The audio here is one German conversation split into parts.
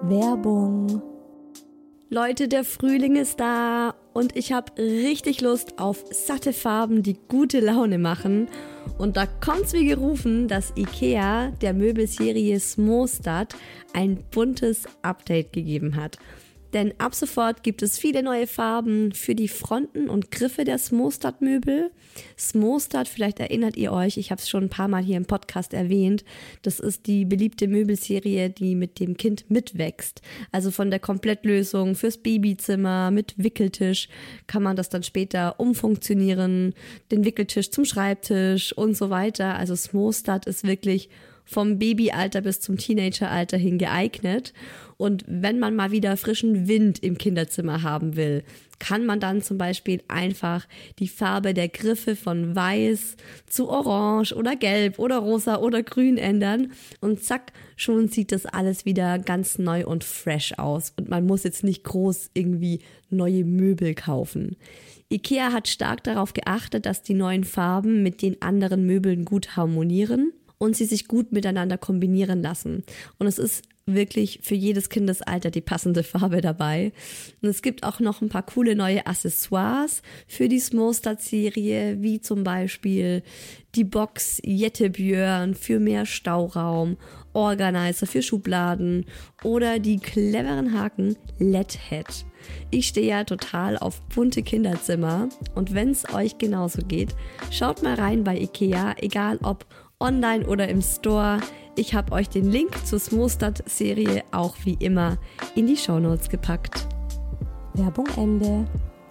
Werbung. Leute, der Frühling ist da und ich habe richtig Lust auf satte Farben, die gute Laune machen. Und da kommt's wie gerufen, dass IKEA der Möbelserie Smostad ein buntes Update gegeben hat. Denn ab sofort gibt es viele neue Farben für die Fronten und Griffe der Smostad-Möbel. Smostad, vielleicht erinnert ihr euch, ich habe es schon ein paar Mal hier im Podcast erwähnt, das ist die beliebte Möbelserie, die mit dem Kind mitwächst. Also von der Komplettlösung fürs Babyzimmer mit Wickeltisch kann man das dann später umfunktionieren, den Wickeltisch zum Schreibtisch und so weiter. Also Smostad ist wirklich vom Babyalter bis zum Teenageralter hin geeignet. Und wenn man mal wieder frischen Wind im Kinderzimmer haben will, kann man dann zum Beispiel einfach die Farbe der Griffe von weiß zu orange oder gelb oder rosa oder grün ändern. Und zack, schon sieht das alles wieder ganz neu und fresh aus. Und man muss jetzt nicht groß irgendwie neue Möbel kaufen. IKEA hat stark darauf geachtet, dass die neuen Farben mit den anderen Möbeln gut harmonieren und sie sich gut miteinander kombinieren lassen. Und es ist wirklich für jedes Kindesalter die passende Farbe dabei. Und es gibt auch noch ein paar coole neue Accessoires für die Smostad-Serie, wie zum Beispiel die Box Jettebjörn für mehr Stauraum, Organizer für Schubladen oder die cleveren Haken LED-Head. Ich stehe ja total auf bunte Kinderzimmer und wenn es euch genauso geht, schaut mal rein bei IKEA, egal ob online oder im Store. Ich habe euch den Link zur Smostad-Serie auch wie immer in die Shownotes gepackt. Werbung Ende.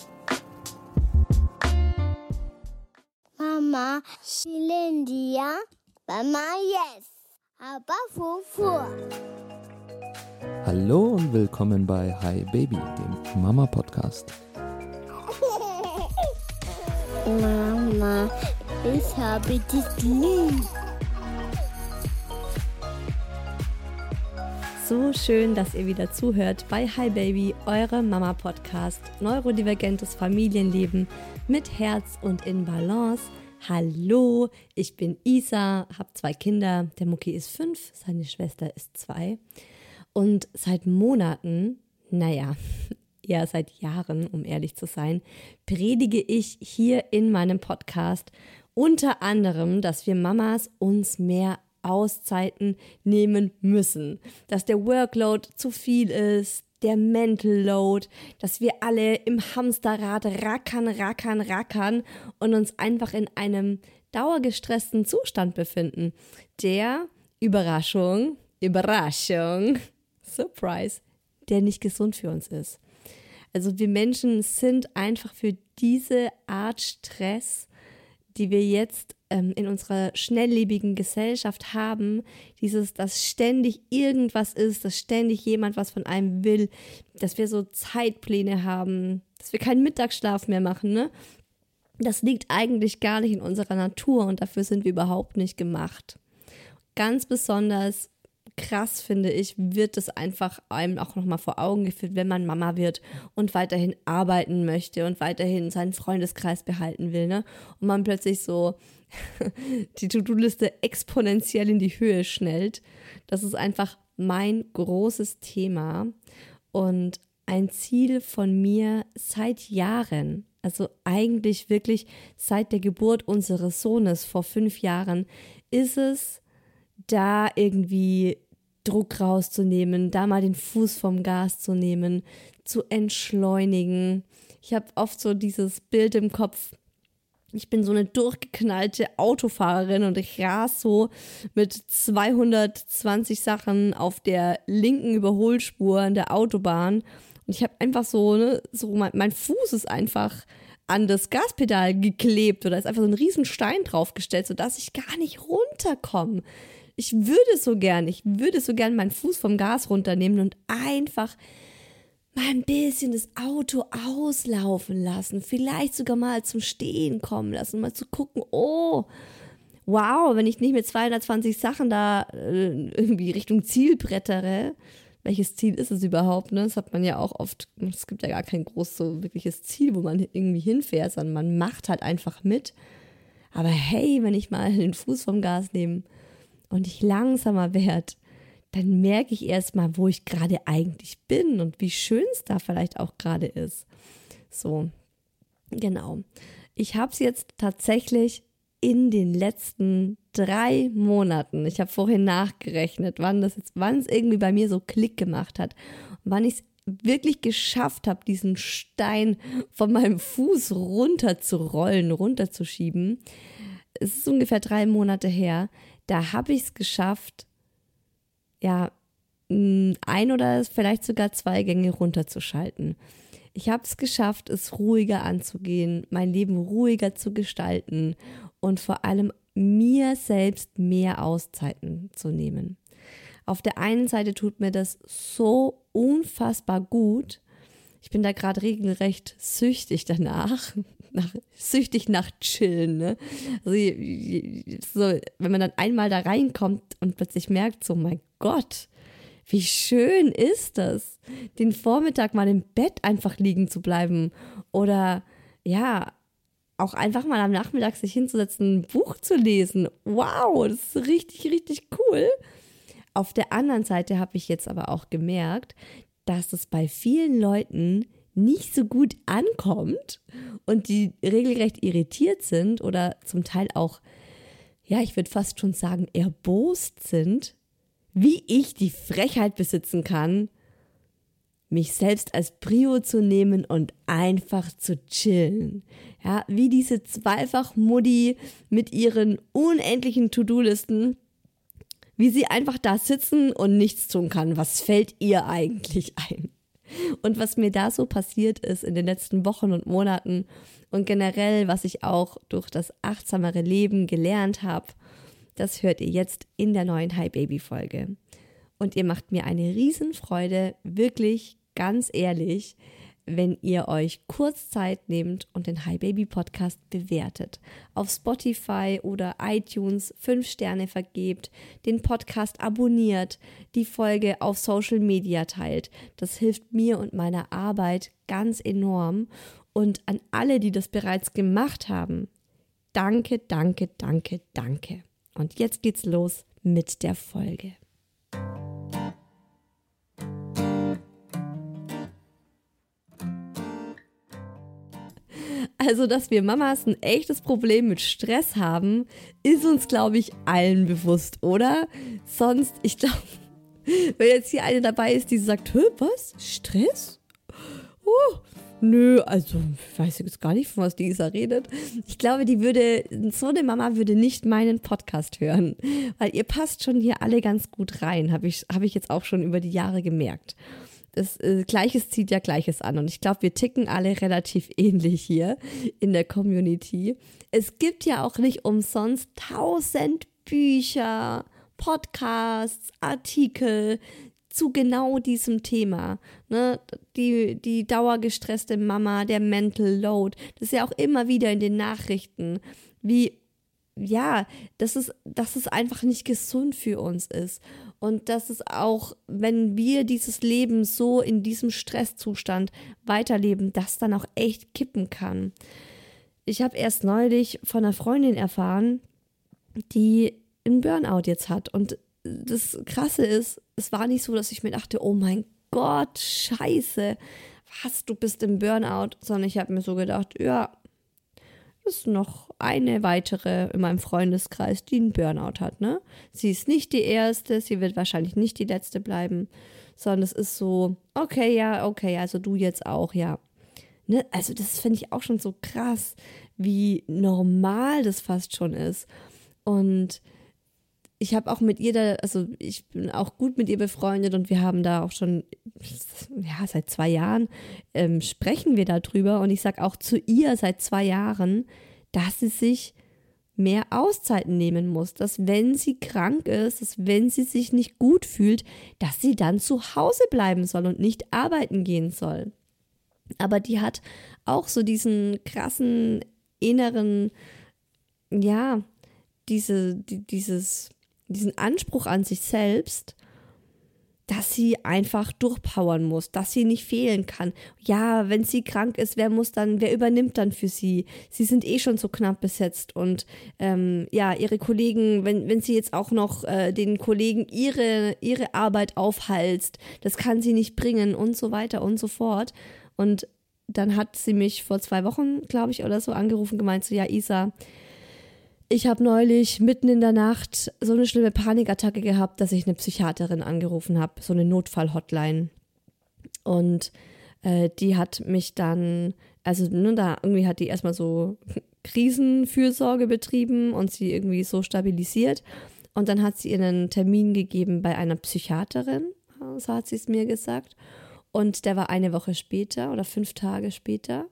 Mama, Shilindia, Mama, yes, aber Fufu. Hallo und willkommen bei Hi Baby, dem Mama-Podcast. Mama, ich habe dich lieb. So schön, dass ihr wieder zuhört bei Hi Baby, eure Mama-Podcast. Neurodivergentes Familienleben mit Herz und in Balance. Hallo, ich bin Isa, habe 2 Kinder. Der Mucki ist 5, seine Schwester ist 2. Und seit Monaten, eher seit Jahren, um ehrlich zu sein, predige ich hier in meinem Podcast unter anderem, dass wir Mamas uns mehr Auszeiten nehmen müssen, dass der Workload zu viel ist, der Mental Load, dass wir alle im Hamsterrad rackern und uns einfach in einem dauergestressten Zustand befinden, der, Überraschung, Surprise, der nicht gesund für uns ist. Also wir Menschen sind einfach für diese Art Stress, die wir jetzt in unserer schnelllebigen Gesellschaft haben, dass ständig irgendwas ist, dass ständig jemand was von einem will, dass wir so Zeitpläne haben, dass wir keinen Mittagsschlaf mehr machen, ne? Das liegt eigentlich gar nicht in unserer Natur und dafür sind wir überhaupt nicht gemacht. Ganz besonders krass, finde ich, wird es einfach einem auch nochmal vor Augen geführt, wenn man Mama wird und weiterhin arbeiten möchte und weiterhin seinen Freundeskreis behalten will, ne? Und man plötzlich so die To-Do-Liste exponentiell in die Höhe schnellt. Das ist einfach mein großes Thema und ein Ziel von mir seit Jahren, also eigentlich wirklich seit der Geburt unseres Sohnes vor 5 Jahren, ist es, da irgendwie Druck rauszunehmen, da mal den Fuß vom Gas zu nehmen, zu entschleunigen. Ich habe oft so dieses Bild im Kopf, ich bin so eine durchgeknallte Autofahrerin und ich ras so mit 220 Sachen auf der linken Überholspur an der Autobahn und ich habe einfach mein Fuß ist einfach an das Gaspedal geklebt oder ist einfach so ein riesen Stein draufgestellt, sodass ich gar nicht runterkomme. Ich würde so gern meinen Fuß vom Gas runternehmen und einfach mal ein bisschen das Auto auslaufen lassen, vielleicht sogar mal zum Stehen kommen lassen, mal zu gucken, oh, wow, wenn ich nicht mit 220 Sachen da irgendwie Richtung Ziel brettere, welches Ziel ist es überhaupt, ne? Das hat man ja auch oft, es gibt ja gar kein großes so wirkliches Ziel, wo man irgendwie hinfährt, sondern man macht halt einfach mit. Aber hey, wenn ich mal den Fuß vom Gas nehme und ich langsamer werde, dann merke ich erstmal, wo ich gerade eigentlich bin und wie schön es da vielleicht auch gerade ist. So, genau. Ich habe es jetzt tatsächlich in den letzten 3 Monaten, ich habe vorhin nachgerechnet, wann es irgendwie bei mir so Klick gemacht hat, wann ich es wirklich geschafft habe, diesen Stein von meinem Fuß runterzuschieben. Es ist ungefähr 3 Monate her. Da habe ich es geschafft, ja, 1 oder vielleicht sogar 2 Gänge runterzuschalten. Ich habe es geschafft, es ruhiger anzugehen, mein Leben ruhiger zu gestalten und vor allem mir selbst mehr Auszeiten zu nehmen. Auf der einen Seite tut mir das so unfassbar gut. Ich bin da gerade regelrecht süchtig danach, süchtig nach Chillen. Ne? Also, so, wenn man dann einmal da reinkommt und plötzlich merkt, so mein Gott, wie schön ist das, den Vormittag mal im Bett einfach liegen zu bleiben oder ja, auch einfach mal am Nachmittag sich hinzusetzen, ein Buch zu lesen. Wow, das ist richtig, richtig cool. Auf der anderen Seite habe ich jetzt aber auch gemerkt, dass es bei vielen Leuten nicht so gut ankommt und die regelrecht irritiert sind oder zum Teil auch, ja, ich würde fast schon sagen, erbost sind, wie ich die Frechheit besitzen kann, mich selbst als Prio zu nehmen und einfach zu chillen. Ja, wie diese Zweifach-Muddi mit ihren unendlichen To-Do-Listen, wie sie einfach da sitzen und nichts tun kann. Was fällt ihr eigentlich ein? Und was mir da so passiert ist in den letzten Wochen und Monaten und generell, was ich auch durch das achtsamere Leben gelernt habe, das hört ihr jetzt in der neuen Hi Baby Folge. Und ihr macht mir eine Riesenfreude, wirklich ganz ehrlich, wenn ihr euch kurz Zeit nehmt und den Hi Baby Podcast bewertet. Auf Spotify oder iTunes 5 Sterne vergebt, den Podcast abonniert, die Folge auf Social Media teilt. Das hilft mir und meiner Arbeit ganz enorm. Und an alle, die das bereits gemacht haben, danke, danke, danke, danke. Und jetzt geht's los mit der Folge. Also, dass wir Mamas ein echtes Problem mit Stress haben, ist uns, glaube ich, allen bewusst, oder? Sonst, ich glaube, wenn jetzt hier eine dabei ist, die sagt, was? Stress? Oh, nö, also ich weiß jetzt gar nicht, von was die Isa redet. Ich glaube, so eine Mama würde nicht meinen Podcast hören, weil ihr passt schon hier alle ganz gut rein, habe ich jetzt auch schon über die Jahre gemerkt. Gleiches zieht ja Gleiches an und ich glaube, wir ticken alle relativ ähnlich hier in der Community. Es gibt ja auch nicht umsonst 1000 Bücher, Podcasts, Artikel zu genau diesem Thema. Ne? Die dauergestresste Mama, der Mental Load, das ist ja auch immer wieder in den Nachrichten, dass es einfach nicht gesund für uns ist. Und dass es auch, wenn wir dieses Leben so in diesem Stresszustand weiterleben, das dann auch echt kippen kann. Ich habe erst neulich von einer Freundin erfahren, die einen Burnout jetzt hat. Und das Krasse ist, es war nicht so, dass ich mir dachte, oh mein Gott, scheiße, du bist im Burnout. Sondern ich habe mir so gedacht, ja, ist noch eine weitere in meinem Freundeskreis, die einen Burnout hat, ne? Sie ist nicht die erste, sie wird wahrscheinlich nicht die letzte bleiben, sondern es ist so, okay, also du jetzt auch, ja. Ne? Also das finde ich auch schon so krass, wie normal das fast schon ist. Und ich habe auch mit ihr ich bin auch gut mit ihr befreundet und wir haben da auch schon, ja, seit 2 Jahren sprechen wir darüber und ich sage auch zu ihr seit 2 Jahren, dass sie sich mehr Auszeiten nehmen muss, dass wenn sie krank ist, dass wenn sie sich nicht gut fühlt, dass sie dann zu Hause bleiben soll und nicht arbeiten gehen soll. Aber die hat auch so diesen krassen inneren, ja, diesen Anspruch an sich selbst, dass sie einfach durchpowern muss, dass sie nicht fehlen kann. Ja, wenn sie krank ist, wer übernimmt dann für sie? Sie sind eh schon so knapp besetzt und ihre Kollegen, wenn sie jetzt auch noch den Kollegen ihre Arbeit aufhalst, das kann sie nicht bringen und so weiter und so fort. Und dann hat sie mich vor 2 Wochen, glaube ich, oder so angerufen, gemeint so, ja Isa, ich habe neulich mitten in der Nacht so eine schlimme Panikattacke gehabt, dass ich eine Psychiaterin angerufen habe, so eine Notfall-Hotline. Und die hat mich dann, irgendwie hat die erstmal so Krisenfürsorge betrieben und sie irgendwie so stabilisiert. Und dann hat sie ihr einen Termin gegeben bei einer Psychiaterin, so hat sie es mir gesagt. Und der war 1 Woche später oder 5 Tage später.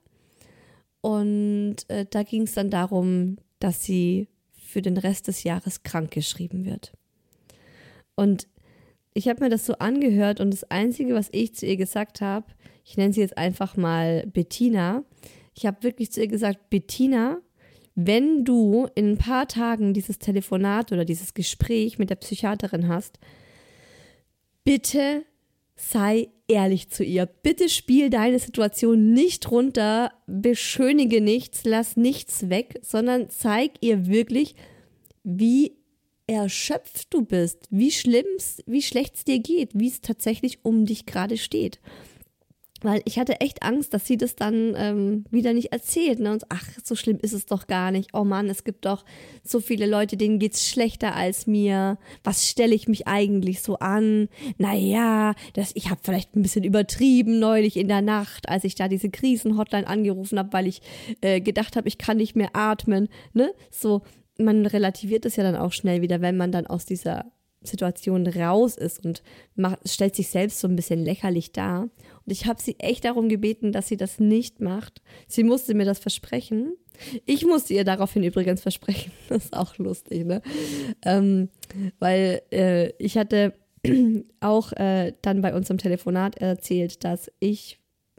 Und da ging es dann darum, dass sie für den Rest des Jahres krankgeschrieben wird. Und ich habe mir das so angehört und das Einzige, was ich zu ihr gesagt habe, ich nenne sie jetzt einfach mal Bettina, ich habe wirklich zu ihr gesagt, Bettina, wenn du in ein paar Tagen dieses Telefonat oder dieses Gespräch mit der Psychiaterin hast, bitte sei ehrlich zu ihr. Bitte spiel deine Situation nicht runter, beschönige nichts, lass nichts weg, sondern zeig ihr wirklich, wie erschöpft du bist, wie schlecht es dir geht, wie es tatsächlich um dich gerade steht. Weil ich hatte echt Angst, dass sie das dann wieder nicht erzählt. Ne? Und ach, so schlimm ist es doch gar nicht. Oh Mann, es gibt doch so viele Leute, denen geht's schlechter als mir. Was stelle ich mich eigentlich so an? Naja, ich habe vielleicht ein bisschen übertrieben neulich in der Nacht, als ich da diese Krisenhotline angerufen habe, weil ich gedacht habe, ich kann nicht mehr atmen. Ne? So, man relativiert es ja dann auch schnell wieder, wenn man dann aus dieser Situation raus ist und stellt sich selbst so ein bisschen lächerlich dar. Und ich habe sie echt darum gebeten, dass sie das nicht macht. Sie musste mir das versprechen. Ich musste ihr daraufhin übrigens versprechen. Das ist auch lustig, ne? Weil ich hatte auch dann bei unserem Telefonat erzählt, dass ich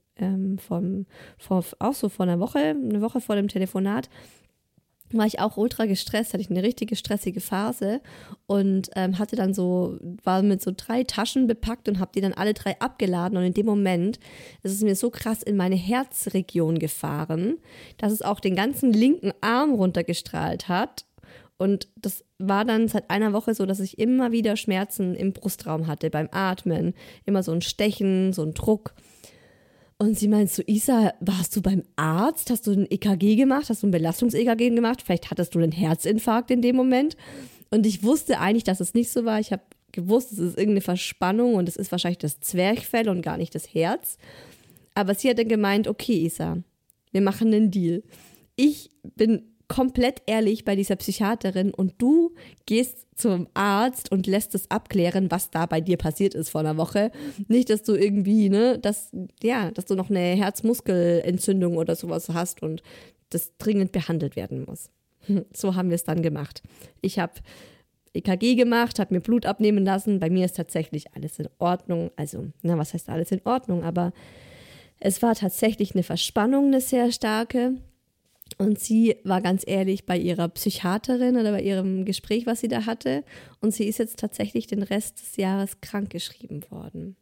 auch so vor eine Woche vor dem Telefonat, war ich auch ultra gestresst, hatte ich eine richtige stressige Phase und war mit so 3 Taschen bepackt und habe die dann alle 3 abgeladen und in dem Moment ist es mir so krass in meine Herzregion gefahren, dass es auch den ganzen linken Arm runtergestrahlt hat und das war dann seit einer Woche so, dass ich immer wieder Schmerzen im Brustraum hatte beim Atmen, immer so ein Stechen, so ein Druck. Und sie meint so, Isa, warst du beim Arzt? Hast du ein EKG gemacht? Hast du ein Belastungs-EKG gemacht? Vielleicht hattest du einen Herzinfarkt in dem Moment. Und ich wusste eigentlich, dass es nicht so war. Ich habe gewusst, es ist irgendeine Verspannung und es ist wahrscheinlich das Zwerchfell und gar nicht das Herz. Aber sie hat dann gemeint, okay, Isa, wir machen einen Deal. Ich bin komplett ehrlich bei dieser Psychiaterin und du gehst zum Arzt und lässt es abklären, was da bei dir passiert ist vor einer Woche. Nicht, dass du irgendwie, dass du noch eine Herzmuskelentzündung oder sowas hast und das dringend behandelt werden muss. So haben wir es dann gemacht. Ich habe EKG gemacht, habe mir Blut abnehmen lassen. Bei mir ist tatsächlich alles in Ordnung. Also, was heißt alles in Ordnung? Aber es war tatsächlich eine Verspannung, eine sehr starke. Und sie war ganz ehrlich bei ihrer Psychiaterin oder bei ihrem Gespräch, was sie da hatte. Und sie ist jetzt tatsächlich den Rest des Jahres krankgeschrieben worden.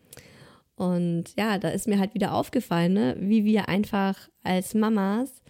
Und ja, da ist mir halt wieder aufgefallen, ne, wie wir einfach als Mamas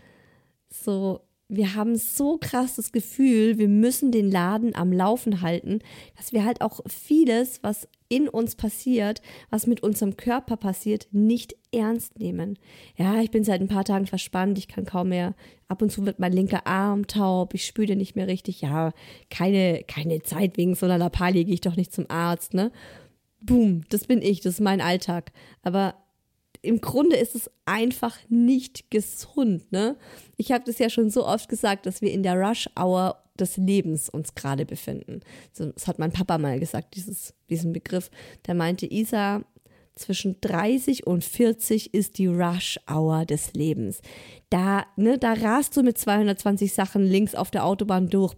wir haben so krass das Gefühl, wir müssen den Laden am Laufen halten, dass wir halt auch vieles, was in uns passiert, was mit unserem Körper passiert, nicht ernst nehmen. Ja, ich bin seit ein paar Tagen verspannt, ich kann kaum mehr, ab und zu wird mein linker Arm taub, ich spüre den nicht mehr richtig. Ja, keine Zeit, wegen so einer Lappalie gehe ich doch nicht zum Arzt, ne? Boom, das bin ich, das ist mein Alltag. Aber im Grunde ist es einfach nicht gesund, ne? Ich habe das ja schon so oft gesagt, dass wir in der Rush-Hour des Lebens uns gerade befinden. Das hat mein Papa mal gesagt, diesen Begriff. Der meinte, Isa, zwischen 30 und 40 ist die Rush-Hour des Lebens. Da rast du mit 220 Sachen links auf der Autobahn durch.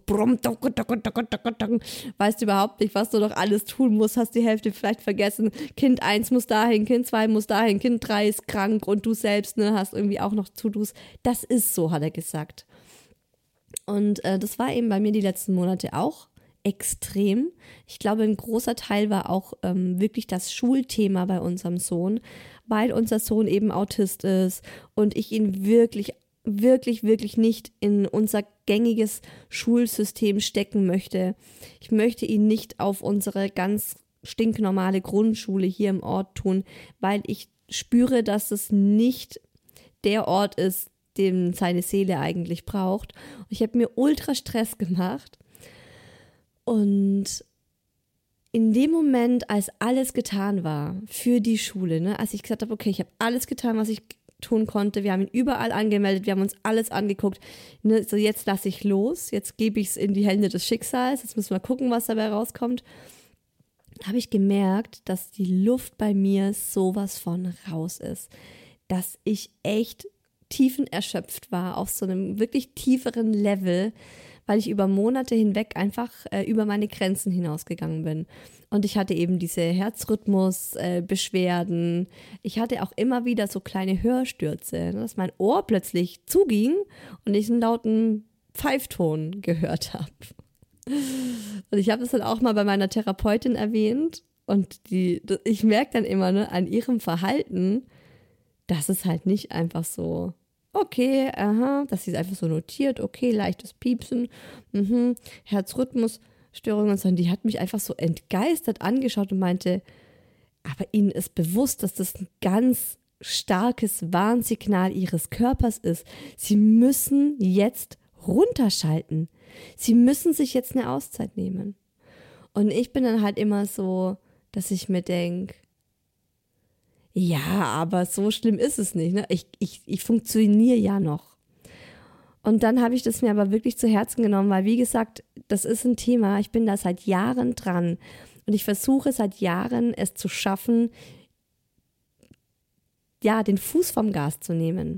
Weißt du überhaupt nicht, was du noch alles tun musst, hast die Hälfte vielleicht vergessen. Kind 1 muss dahin, Kind 2 muss dahin, Kind 3 ist krank und du selbst hast irgendwie auch noch To-Dos. Das ist so, hat er gesagt. Und das war eben bei mir die letzten Monate auch extrem. Ich glaube, ein großer Teil war auch wirklich das Schulthema bei unserem Sohn, weil unser Sohn eben Autist ist und ich ihn wirklich nicht in unser gängiges Schulsystem stecken möchte. Ich möchte ihn nicht auf unsere ganz stinknormale Grundschule hier im Ort tun, weil ich spüre, dass es nicht der Ort ist, den seine Seele eigentlich braucht. Und ich habe mir ultra Stress gemacht. Und in dem Moment, als alles getan war für die Schule, ne, als ich gesagt habe, okay, ich habe alles getan, was ich tun konnte, wir haben ihn überall angemeldet, wir haben uns alles angeguckt, ne, so jetzt lasse ich los, jetzt gebe ich es in die Hände des Schicksals, jetzt müssen wir gucken, was dabei rauskommt, habe ich gemerkt, dass die Luft bei mir sowas von raus ist, dass ich echt tiefenerschöpft war, auf so einem wirklich tieferen Level, weil ich über Monate hinweg einfach über meine Grenzen hinausgegangen bin. Und ich hatte eben diese Herzrhythmusbeschwerden. Ich hatte auch immer wieder so kleine Hörstürze, ne, dass mein Ohr plötzlich zuging und ich einen lauten Pfeifton gehört habe. Und ich habe das dann auch mal bei meiner Therapeutin erwähnt und ich merke dann immer, ne, an ihrem Verhalten, dass es halt nicht einfach so, okay, dass sie es einfach so notiert, okay, leichtes Piepsen, Herzrhythmusstörungen, sondern die hat mich einfach so entgeistert angeschaut und meinte, aber ihnen ist bewusst, dass das ein ganz starkes Warnsignal ihres Körpers ist. Sie müssen jetzt runterschalten. Sie müssen sich jetzt eine Auszeit nehmen. Und ich bin dann halt immer so, dass ich mir denke, ja, aber so schlimm ist es nicht. Ne? Ich funktioniere ja noch. Und dann habe ich das mir aber wirklich zu Herzen genommen, weil wie gesagt, das ist ein Thema, ich bin da seit Jahren dran und ich versuche seit Jahren es zu schaffen, ja, den Fuß vom Gas zu nehmen.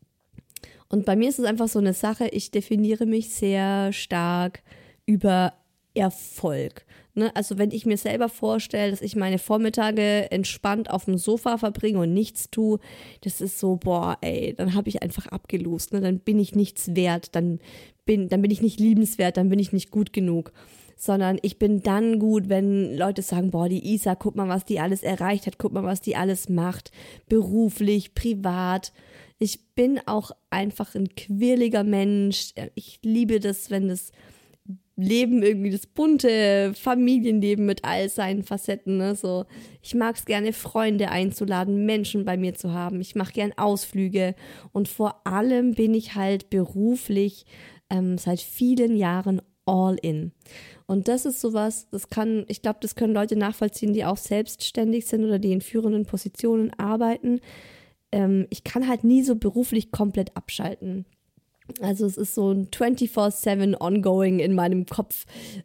Und bei mir ist es einfach so eine Sache, ich definiere mich sehr stark über Erfolg. Ne? Also wenn ich mir selber vorstelle, dass ich meine Vormittage entspannt auf dem Sofa verbringe und nichts tue, das ist so, boah, ey, dann habe ich einfach abgelost. Ne? Dann bin ich nichts wert, dann bin ich nicht liebenswert, dann bin ich nicht gut genug. Sondern ich bin dann gut, wenn Leute sagen, boah, die Isa, guck mal, was die alles erreicht hat, guck mal, was die alles macht, beruflich, privat. Ich bin auch einfach ein quirliger Mensch. Ich liebe das, wenn das Leben irgendwie, das bunte Familienleben mit all seinen Facetten, ne? So, ich mag es gerne, Freunde einzuladen, Menschen bei mir zu haben. Ich mache gern Ausflüge und vor allem bin ich halt beruflich seit vielen Jahren all in. Und das ist sowas, ich glaube, das können Leute nachvollziehen, die auch selbstständig sind oder die in führenden Positionen arbeiten. Ich kann halt nie so beruflich komplett abschalten. Also es ist so ein 24/7 ongoing in meinem Kopf.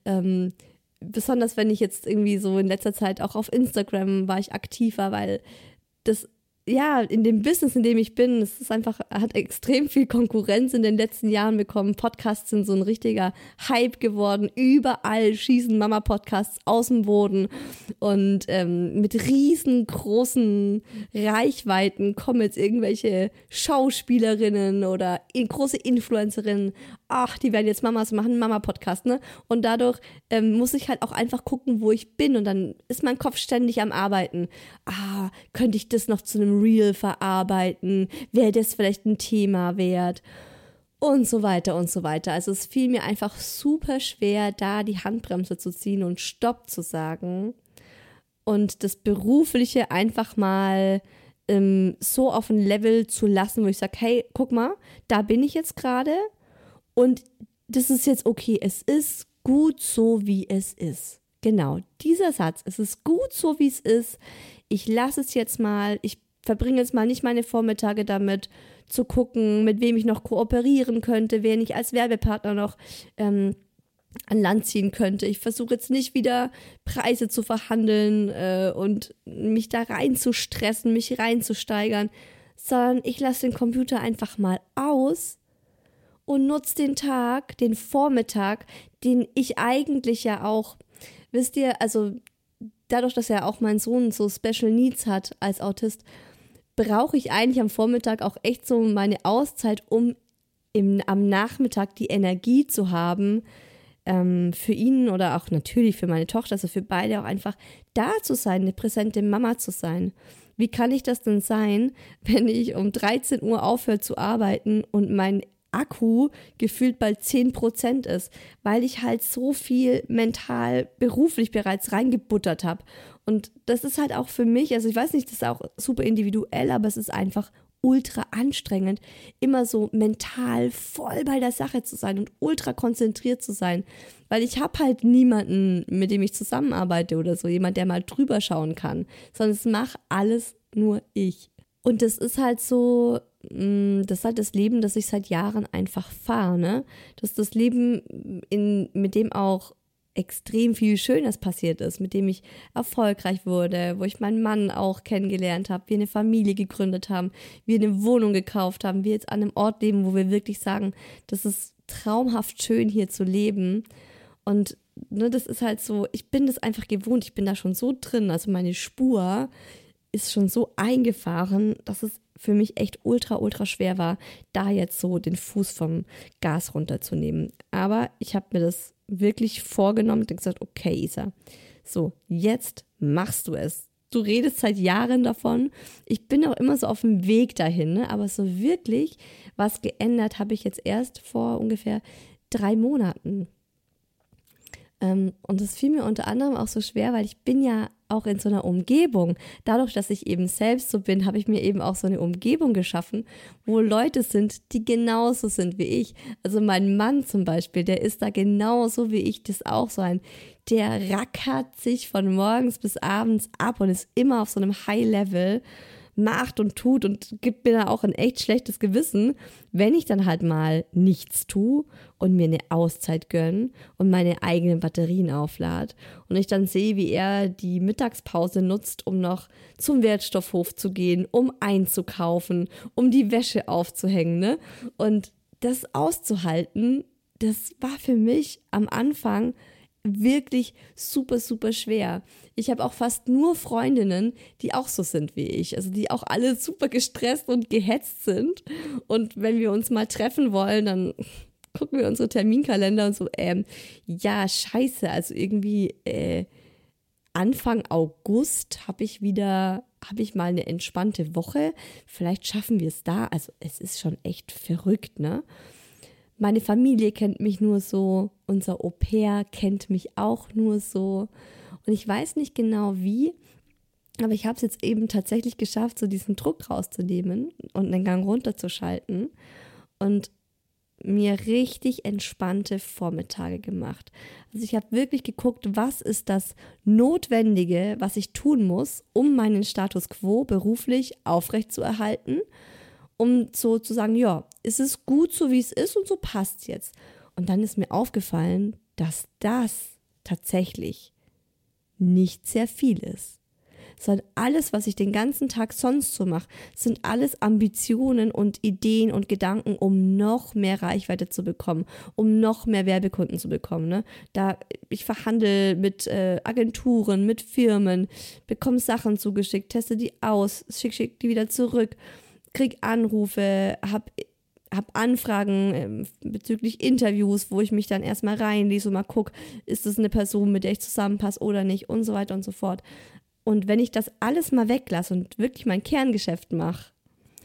Besonders wenn ich jetzt irgendwie so in letzter Zeit auch auf Instagram war ich aktiver, weil das, ja, in dem Business, in dem ich bin, es ist einfach, hat extrem viel Konkurrenz in den letzten Jahren bekommen. Podcasts sind so ein richtiger Hype geworden. Überall schießen Mama-Podcasts aus dem Boden. Und mit riesengroßen Reichweiten kommen jetzt irgendwelche Schauspielerinnen oder große Influencerinnen. Ach, die werden jetzt Mamas machen, Mama-Podcast, ne? Und dadurch muss ich halt auch einfach gucken, wo ich bin. Und dann ist mein Kopf ständig am Arbeiten. Könnte ich das noch zu einem Reel verarbeiten? Wäre das vielleicht ein Thema wert? Und so weiter und so weiter. Also es fiel mir einfach super schwer, da die Handbremse zu ziehen und Stopp zu sagen. Und das Berufliche einfach mal so auf ein Level zu lassen, wo ich sage, hey, guck mal, da bin ich jetzt gerade. Und das ist jetzt okay, es ist gut so, wie es ist. Genau, dieser Satz, es ist gut so, wie es ist. Ich lasse es jetzt mal, ich verbringe jetzt mal nicht meine Vormittage damit, zu gucken, mit wem ich noch kooperieren könnte, wen ich als Werbepartner noch an Land ziehen könnte. Ich versuche jetzt nicht wieder Preise zu verhandeln und mich da reinzustressen, mich reinzusteigern, sondern ich lasse den Computer einfach mal aus und nutze den Tag, den Vormittag, den ich eigentlich ja auch, wisst ihr, also dadurch, dass ja auch mein Sohn so Special Needs hat als Autist, brauche ich eigentlich am Vormittag auch echt so meine Auszeit, um am Nachmittag die Energie zu haben, für ihn oder auch natürlich für meine Tochter, also für beide auch einfach da zu sein, eine präsente Mama zu sein. Wie kann ich das denn sein, wenn ich um 13 Uhr aufhöre zu arbeiten und mein Akku gefühlt bald 10% ist, weil ich halt so viel mental, beruflich bereits reingebuttert habe. Und das ist halt auch für mich, also ich weiß nicht, das ist auch super individuell, aber es ist einfach ultra anstrengend, immer so mental voll bei der Sache zu sein und ultra konzentriert zu sein, weil ich habe halt niemanden, mit dem ich zusammenarbeite oder so, jemand, der mal drüber schauen kann, sondern es macht alles nur ich. Und das ist halt so, das ist halt das Leben, das ich seit Jahren einfach fahre, ne? Das ist das Leben, mit dem auch extrem viel Schönes passiert ist, mit dem ich erfolgreich wurde, wo ich meinen Mann auch kennengelernt habe, wir eine Familie gegründet haben, wir eine Wohnung gekauft haben, wir jetzt an einem Ort leben, wo wir wirklich sagen, das ist traumhaft schön hier zu leben. Und ne, das ist halt so, ich bin das einfach gewohnt, ich bin da schon so drin, also meine Spur ist schon so eingefahren, dass es für mich echt ultra, ultra schwer war, da jetzt so den Fuß vom Gas runterzunehmen. Aber ich habe mir das wirklich vorgenommen und gesagt, okay, Isa, so, jetzt machst du es. Du redest seit Jahren davon. Ich bin auch immer so auf dem Weg dahin, ne? Aber so wirklich was geändert habe ich jetzt erst vor ungefähr 3 Monaten. Und das fiel mir unter anderem auch so schwer, weil ich bin ja auch in so einer Umgebung. Dadurch, dass ich eben selbst so bin, habe ich mir eben auch so eine Umgebung geschaffen, wo Leute sind, die genauso sind wie ich. Also mein Mann zum Beispiel, der ist da genauso wie ich das auch so ein. Der rackert sich von morgens bis abends ab und ist immer auf so einem High-Level, macht und tut und gibt mir da auch ein echt schlechtes Gewissen, wenn ich dann halt mal nichts tue und mir eine Auszeit gönne und meine eigenen Batterien auflade und ich dann sehe, wie er die Mittagspause nutzt, um noch zum Wertstoffhof zu gehen, um einzukaufen, um die Wäsche aufzuhängen, ne? Und das auszuhalten, das war für mich am Anfang wirklich super, super schwer. Ich habe auch fast nur Freundinnen, die auch so sind wie ich. Also die auch alle super gestresst und gehetzt sind. Und wenn wir uns mal treffen wollen, dann gucken wir unsere Terminkalender und so, ja, scheiße, also irgendwie Anfang August habe ich mal eine entspannte Woche. Vielleicht schaffen wir es da. Also es ist schon echt verrückt, ne? Meine Familie kennt mich nur so, unser Au-pair kennt mich auch nur so. Und ich weiß nicht genau wie, aber ich habe es jetzt eben tatsächlich geschafft, so diesen Druck rauszunehmen und einen Gang runterzuschalten und mir richtig entspannte Vormittage gemacht. Also ich habe wirklich geguckt, was ist das Notwendige, was ich tun muss, um meinen Status quo beruflich aufrechtzuerhalten, um so zu sagen, ja, es ist gut so, wie es ist und so passt es jetzt. Und dann ist mir aufgefallen, dass das tatsächlich nicht sehr viel ist. Sondern alles, was ich den ganzen Tag sonst so mache, sind alles Ambitionen und Ideen und Gedanken, um noch mehr Reichweite zu bekommen, um noch mehr Werbekunden zu bekommen. Ne? Ich verhandle mit Agenturen, mit Firmen, bekomme Sachen zugeschickt, teste die aus, schicke die wieder zurück, krieg Anrufe, hab Anfragen bezüglich Interviews, wo ich mich dann erstmal reinlese und mal gucke, ist das eine Person, mit der ich zusammenpasse oder nicht und so weiter und so fort. Und wenn ich das alles mal weglasse und wirklich mein Kerngeschäft mache,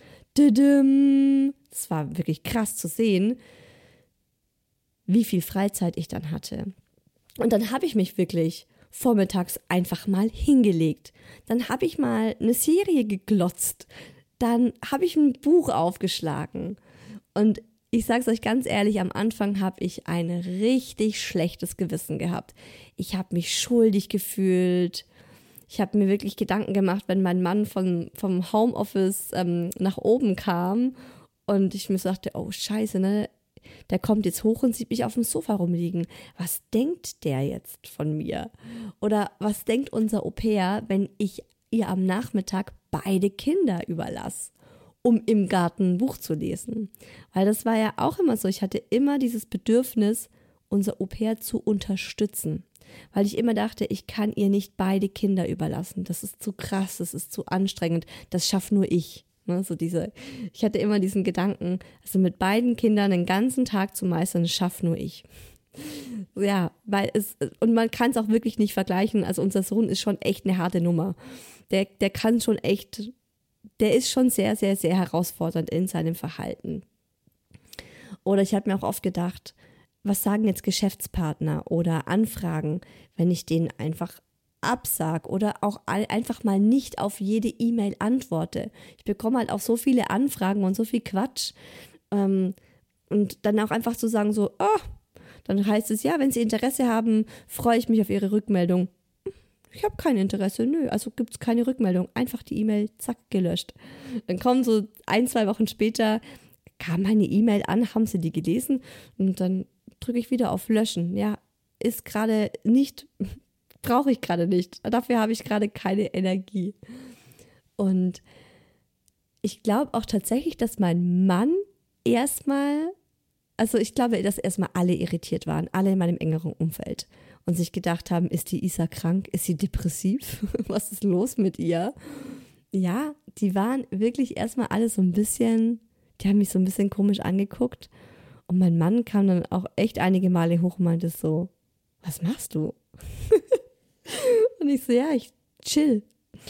das war wirklich krass zu sehen, wie viel Freizeit ich dann hatte. Und dann habe ich mich wirklich vormittags einfach mal hingelegt. Dann habe ich mal eine Serie geglotzt. Dann habe ich ein Buch aufgeschlagen. Und ich sage es euch ganz ehrlich, am Anfang habe ich ein richtig schlechtes Gewissen gehabt. Ich habe mich schuldig gefühlt. Ich habe mir wirklich Gedanken gemacht, wenn mein Mann vom Homeoffice nach oben kam und ich mir sagte, oh scheiße, ne, der kommt jetzt hoch und sieht mich auf dem Sofa rumliegen. Was denkt der jetzt von mir? Oder was denkt unser Au-pair, wenn ich ihr am Nachmittag beide Kinder überlasse, um im Garten ein Buch zu lesen? Weil das war ja auch immer so, ich hatte immer dieses Bedürfnis, unser Au-pair zu unterstützen. Weil ich immer dachte, ich kann ihr nicht beide Kinder überlassen. Das ist zu krass, das ist zu anstrengend, das schaffe nur ich. Ne, ich hatte immer diesen Gedanken, also mit beiden Kindern den ganzen Tag zu meistern, das schaffe nur ich. Ja, und man kann es auch wirklich nicht vergleichen. Also unser Sohn ist schon echt eine harte Nummer. Der kann schon echt, der ist schon sehr, sehr, sehr herausfordernd in seinem Verhalten. Oder ich habe mir auch oft gedacht, was sagen jetzt Geschäftspartner oder Anfragen, wenn ich denen einfach absag oder auch einfach mal nicht auf jede E-Mail antworte. Ich bekomme halt auch so viele Anfragen und so viel Quatsch. Und dann auch einfach zu sagen so, dann heißt es, ja, wenn Sie Interesse haben, freue ich mich auf Ihre Rückmeldung. Ich habe kein Interesse, nö, also gibt es keine Rückmeldung. Einfach die E-Mail, zack, gelöscht. Dann kommen so 1-2 Wochen später, kam meine E-Mail an, haben Sie die gelesen? Und dann drücke ich wieder auf Löschen. Ja, ist gerade nicht, brauche ich gerade nicht. Dafür habe ich gerade keine Energie. Und ich glaube auch tatsächlich, dass mein Mann ich glaube, dass erstmal alle irritiert waren, alle in meinem engeren Umfeld und sich gedacht haben, ist die Isa krank? Ist sie depressiv? Was ist los mit ihr? Ja, die waren wirklich erstmal alle so ein bisschen, die haben mich so ein bisschen komisch angeguckt und mein Mann kam dann auch echt einige Male hoch und meinte so, was machst du? Und ich so, ja, ich chill,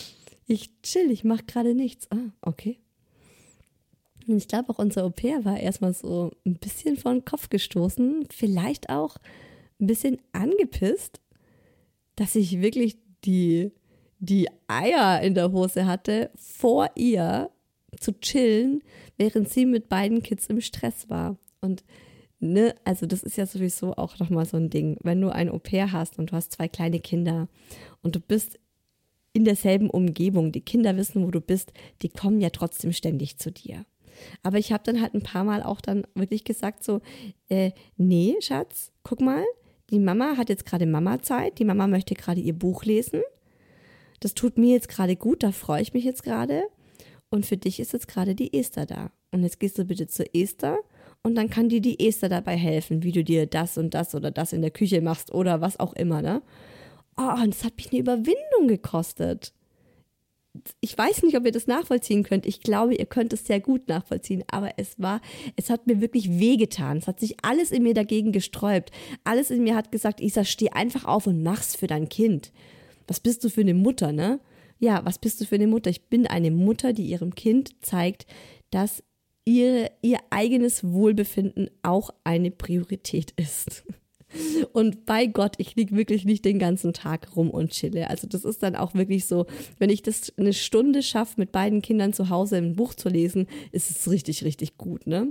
ich mache gerade nichts. Okay. Und ich glaube auch unser Au-pair war erstmal so ein bisschen vor den Kopf gestoßen, vielleicht auch ein bisschen angepisst, dass ich wirklich die Eier in der Hose hatte, vor ihr zu chillen, während sie mit beiden Kids im Stress war. Und also das ist ja sowieso auch nochmal so ein Ding, wenn du ein Au-pair hast und du hast 2 kleine Kinder und du bist in derselben Umgebung, die Kinder wissen, wo du bist, die kommen ja trotzdem ständig zu dir. Aber ich habe dann halt ein paar Mal auch dann wirklich gesagt so, nee, Schatz, guck mal, die Mama hat jetzt gerade Mama-Zeit, die Mama möchte gerade ihr Buch lesen. Das tut mir jetzt gerade gut, da freue ich mich jetzt gerade. Und für dich ist jetzt gerade die Esther da. Und jetzt gehst du bitte zur Esther und dann kann dir die Esther dabei helfen, wie du dir das und das oder das in der Küche machst oder was auch immer, ne? Und das hat mich eine Überwindung gekostet. Ich weiß nicht, ob ihr das nachvollziehen könnt. Ich glaube, ihr könnt es sehr gut nachvollziehen, aber es hat mir wirklich wehgetan. Es hat sich alles in mir dagegen gesträubt. Alles in mir hat gesagt, Isa, steh einfach auf und mach's für dein Kind. Was bist du für eine Mutter, ne? Ja, was bist du für eine Mutter? Ich bin eine Mutter, die ihrem Kind zeigt, dass ihr eigenes Wohlbefinden auch eine Priorität ist. Und bei Gott, ich liege wirklich nicht den ganzen Tag rum und chille. Also das ist dann auch wirklich so, wenn ich das eine Stunde schaffe, mit beiden Kindern zu Hause ein Buch zu lesen, ist es richtig, richtig gut, ne?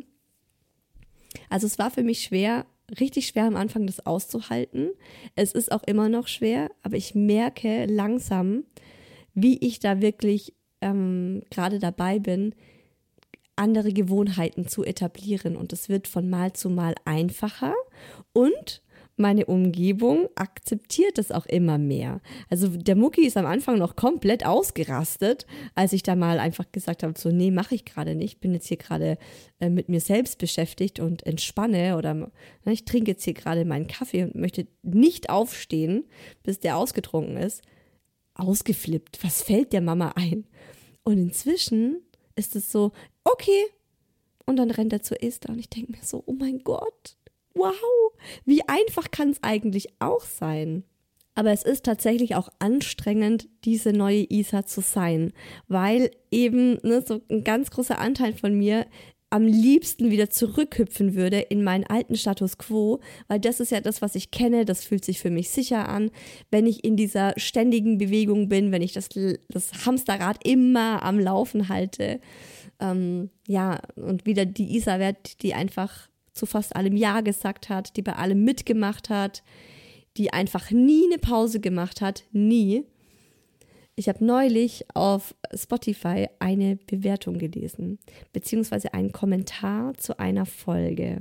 Also es war für mich richtig schwer am Anfang, das auszuhalten. Es ist auch immer noch schwer, aber ich merke langsam, wie ich da wirklich gerade dabei bin, andere Gewohnheiten zu etablieren. Und es wird von Mal zu Mal einfacher und meine Umgebung akzeptiert es auch immer mehr. Also der Mucki ist am Anfang noch komplett ausgerastet, als ich da mal einfach gesagt habe, so nee, mache ich gerade nicht. Ich bin jetzt hier gerade mit mir selbst beschäftigt und entspanne oder ich trinke jetzt hier gerade meinen Kaffee und möchte nicht aufstehen, bis der ausgetrunken ist. Ausgeflippt. Was fällt der Mama ein? Und inzwischen ist es so, okay. Und dann rennt er zur Esther und ich denke mir so, oh mein Gott. Wow, wie einfach kann es eigentlich auch sein? Aber es ist tatsächlich auch anstrengend, diese neue Isa zu sein, weil eben so ein ganz großer Anteil von mir am liebsten wieder zurückhüpfen würde in meinen alten Status quo, weil das ist ja das, was ich kenne, das fühlt sich für mich sicher an, wenn ich in dieser ständigen Bewegung bin, wenn ich das Hamsterrad immer am Laufen halte, und wieder die Isa wird, die einfach zu fast allem Ja gesagt hat, die bei allem mitgemacht hat, die einfach nie eine Pause gemacht hat, nie. Ich habe neulich auf Spotify eine Bewertung gelesen, beziehungsweise einen Kommentar zu einer Folge.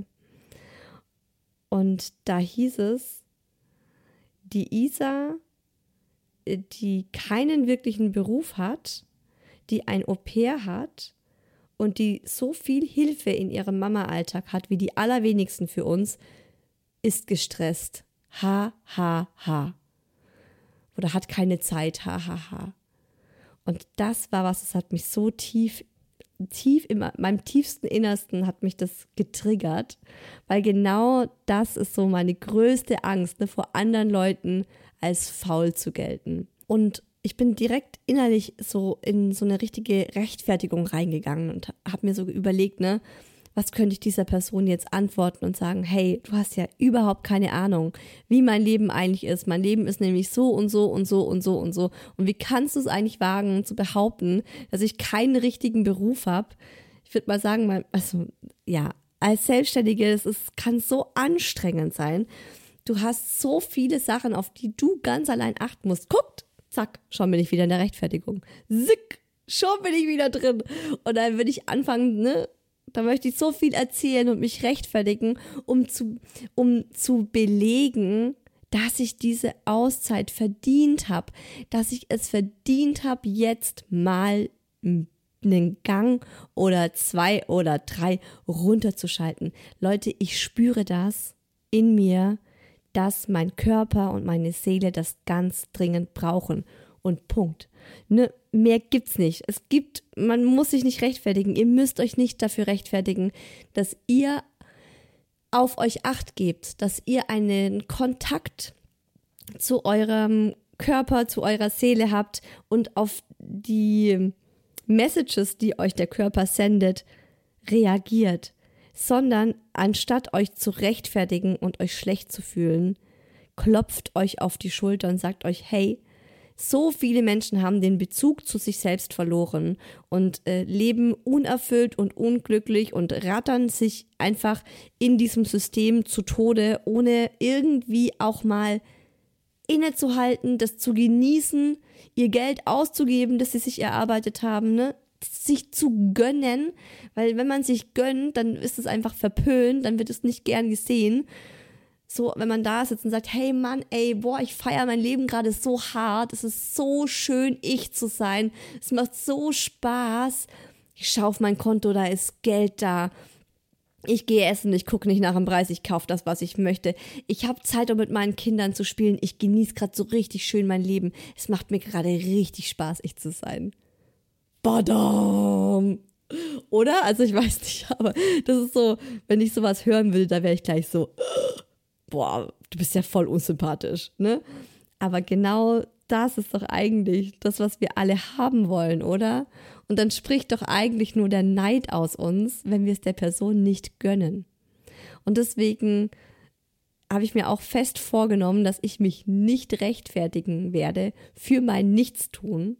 Und da hieß es, die Isa, die keinen wirklichen Beruf hat, die ein Au-pair hat, und die so viel Hilfe in ihrem Mama-Alltag hat, wie die allerwenigsten für uns, ist gestresst. Ha, ha, ha. Oder hat keine Zeit. Ha, ha, ha. Und das war was, das hat mich so tief tief in meinem tiefsten Innersten hat mich das getriggert, weil genau das ist so meine größte Angst, ne, vor anderen Leuten als faul zu gelten. Und ich bin direkt innerlich so in so eine richtige Rechtfertigung reingegangen und habe mir so überlegt, ne, was könnte ich dieser Person jetzt antworten und sagen, hey, du hast ja überhaupt keine Ahnung, wie mein Leben eigentlich ist. Mein Leben ist nämlich so und so und so und so und so. Und wie kannst du es eigentlich wagen zu behaupten, dass ich keinen richtigen Beruf habe? Ich würde mal sagen, also ja, als Selbstständige, kann so anstrengend sein. Du hast so viele Sachen, auf die du ganz allein achten musst. Guckt, zack, schon bin ich wieder in der Rechtfertigung. Zick, schon bin ich wieder drin. Und dann würde ich anfangen, ne? Da möchte ich so viel erzählen und mich rechtfertigen, um zu belegen, dass ich diese Auszeit verdient habe, dass ich es verdient habe, jetzt mal einen Gang oder 2 oder 3 runterzuschalten. Leute, ich spüre das in mir, dass mein Körper und meine Seele das ganz dringend brauchen. Und Punkt. Ne, mehr gibt's nicht. Man muss sich nicht rechtfertigen. Ihr müsst euch nicht dafür rechtfertigen, dass ihr auf euch Acht gebt, dass ihr einen Kontakt zu eurem Körper, zu eurer Seele habt und auf die Messages, die euch der Körper sendet, reagiert. Sondern anstatt euch zu rechtfertigen und euch schlecht zu fühlen, klopft euch auf die Schulter und sagt euch, hey, so viele Menschen haben den Bezug zu sich selbst verloren und leben unerfüllt und unglücklich und rattern sich einfach in diesem System zu Tode, ohne irgendwie auch mal innezuhalten, das zu genießen, ihr Geld auszugeben, das sie sich erarbeitet haben, ne? Sich zu gönnen, weil wenn man sich gönnt, dann ist es einfach verpönt, dann wird es nicht gern gesehen. So, wenn man da sitzt und sagt, hey Mann, ey, boah, ich feiere mein Leben gerade so hart, es ist so schön, ich zu sein, es macht so Spaß, ich schaue auf mein Konto, da ist Geld da, ich gehe essen, ich gucke nicht nach dem Preis, ich kaufe das, was ich möchte, ich habe Zeit, um mit meinen Kindern zu spielen, ich genieße gerade so richtig schön mein Leben, es macht mir gerade richtig Spaß, ich zu sein. Badam! Oder? Also ich weiß nicht, aber das ist so, wenn ich sowas hören will, da wäre ich gleich so, boah, du bist ja voll unsympathisch, ne? Aber genau das ist doch eigentlich das, was wir alle haben wollen, oder? Und dann spricht doch eigentlich nur der Neid aus uns, wenn wir es der Person nicht gönnen. Und deswegen habe ich mir auch fest vorgenommen, dass ich mich nicht rechtfertigen werde für mein Nichtstun,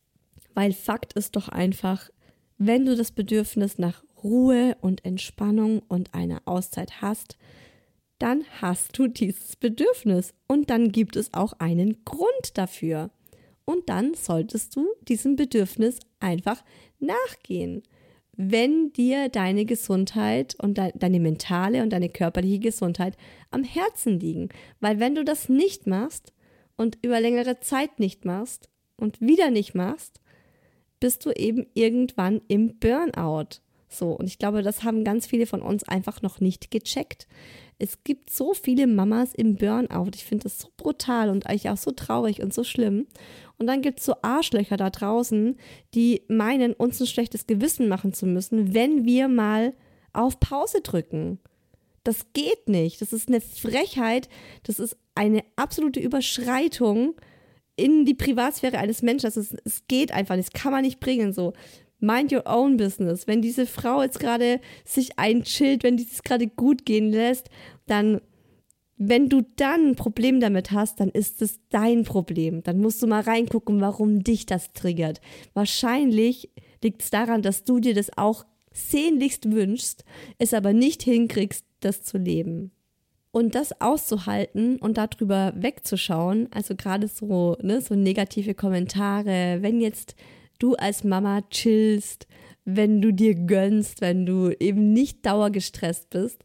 weil Fakt ist doch einfach, wenn du das Bedürfnis nach Ruhe und Entspannung und einer Auszeit hast, dann hast du dieses Bedürfnis und dann gibt es auch einen Grund dafür. Und dann solltest du diesem Bedürfnis einfach nachgehen, wenn dir deine Gesundheit und deine mentale und deine körperliche Gesundheit am Herzen liegen. Weil wenn du das nicht machst und über längere Zeit nicht machst und wieder nicht machst, bist du eben irgendwann im Burnout. So, und ich glaube, das haben ganz viele von uns einfach noch nicht gecheckt. Es gibt so viele Mamas im Burnout. Ich finde das so brutal und eigentlich auch so traurig und so schlimm. Und dann gibt es so Arschlöcher da draußen, die meinen, uns ein schlechtes Gewissen machen zu müssen, wenn wir mal auf Pause drücken. Das geht nicht. Das ist eine Frechheit. Das ist eine absolute Überschreitung in die Privatsphäre eines Menschen. Es geht einfach nicht. Das kann man nicht bringen. So, mind your own business. Wenn diese Frau jetzt gerade sich einchillt, wenn die es gerade gut gehen lässt, dann, wenn du dann ein Problem damit hast, dann ist es dein Problem. Dann musst du mal reingucken, warum dich das triggert. Wahrscheinlich liegt es daran, dass du dir das auch sehnlichst wünschst, es aber nicht hinkriegst, das zu leben. Und das auszuhalten und darüber wegzuschauen, also gerade so, ne, so negative Kommentare, wenn jetzt du als Mama chillst, wenn du dir gönnst, wenn du eben nicht dauergestresst bist,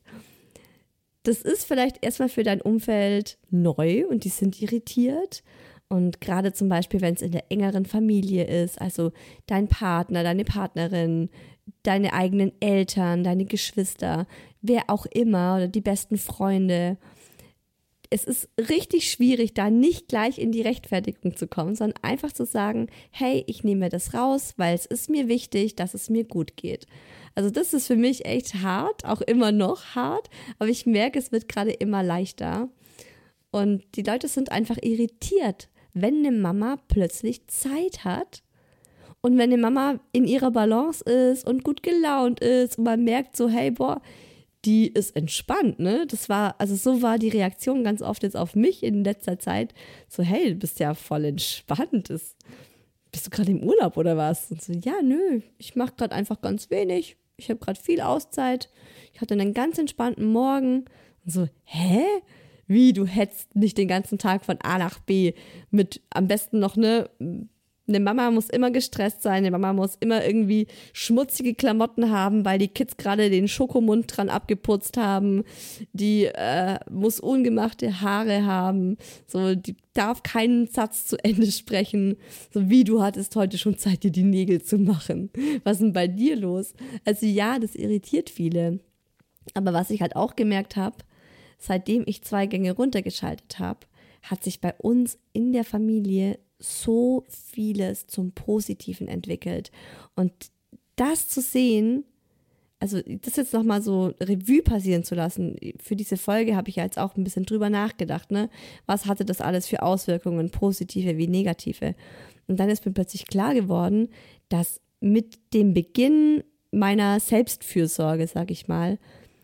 das ist vielleicht erstmal für dein Umfeld neu und die sind irritiert. Und gerade zum Beispiel, wenn es in der engeren Familie ist, also dein Partner, deine Partnerin, deine eigenen Eltern, deine Geschwister, wer auch immer oder die besten Freunde, es ist richtig schwierig, da nicht gleich in die Rechtfertigung zu kommen, sondern einfach zu sagen, hey, ich nehme mir das raus, weil es ist mir wichtig, dass es mir gut geht. Also das ist für mich echt hart, auch immer noch hart, aber ich merke, es wird gerade immer leichter. Und die Leute sind einfach irritiert, wenn eine Mama plötzlich Zeit hat und wenn eine Mama in ihrer Balance ist und gut gelaunt ist und man merkt so, hey, boah, die ist entspannt, ne? So war die Reaktion ganz oft jetzt auf mich in letzter Zeit. So, hey, du bist ja voll entspannt. Bist du gerade im Urlaub oder was? Und so, ja, nö, ich mache gerade einfach ganz wenig. Ich habe gerade viel Auszeit. Ich hatte einen ganz entspannten Morgen. Und so, hä? Wie, du hetzt nicht den ganzen Tag von A nach B mit am besten noch, eine Mama muss immer gestresst sein, eine Mama muss immer irgendwie schmutzige Klamotten haben, weil die Kids gerade den Schokomund dran abgeputzt haben. Die muss ungemachte Haare haben. So, die darf keinen Satz zu Ende sprechen. So wie, du hattest heute schon Zeit, dir die Nägel zu machen. Was ist denn bei dir los? Also ja, das irritiert viele. Aber was ich halt auch gemerkt habe, seitdem ich 2 Gänge runtergeschaltet habe, hat sich bei uns in der Familie so vieles zum Positiven entwickelt. Und das zu sehen, also das jetzt nochmal so Revue passieren zu lassen, für diese Folge habe ich ja jetzt auch ein bisschen drüber nachgedacht, ne? Was hatte das alles für Auswirkungen, positive wie negative? Und dann ist mir plötzlich klar geworden, dass mit dem Beginn meiner Selbstfürsorge, sag ich mal,